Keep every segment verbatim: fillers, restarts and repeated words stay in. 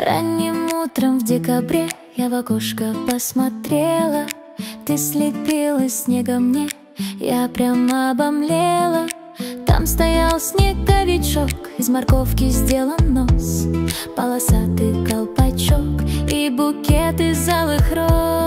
Ранним утром в декабре я в окошко посмотрела. Ты слепила снегом мне, я прямо обомлела. Там стоял снеговичок, из морковки сделан нос, полосатый колпачок и букет из алых роз.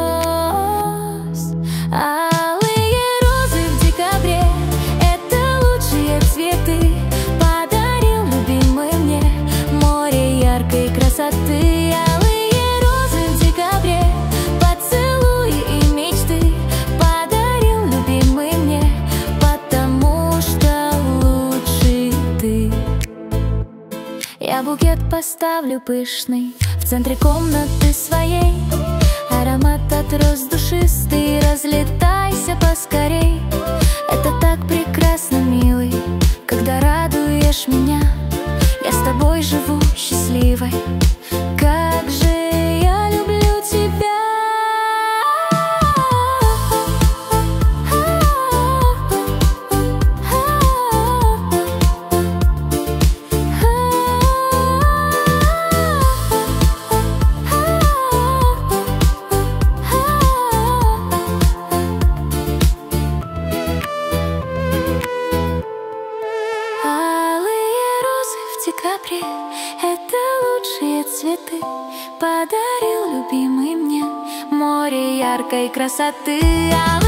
Алые розы в декабре — это лучшие цветы. Подарил любимый мне море яркой красоты. Алые розы в декабре — поцелуи и мечты. Подарил любимый мне, потому что лучший ты. Я букет поставлю пышный в центре комнаты своей. Аромат от роз душистый, разлетайся поскорей. Это так прекрасно, милый, когда радуешь меня. Я с тобой живу счастливой. Как же я люблю тебя. Декабре — это лучшие цветы. Подарил любимый мне море яркой красоты.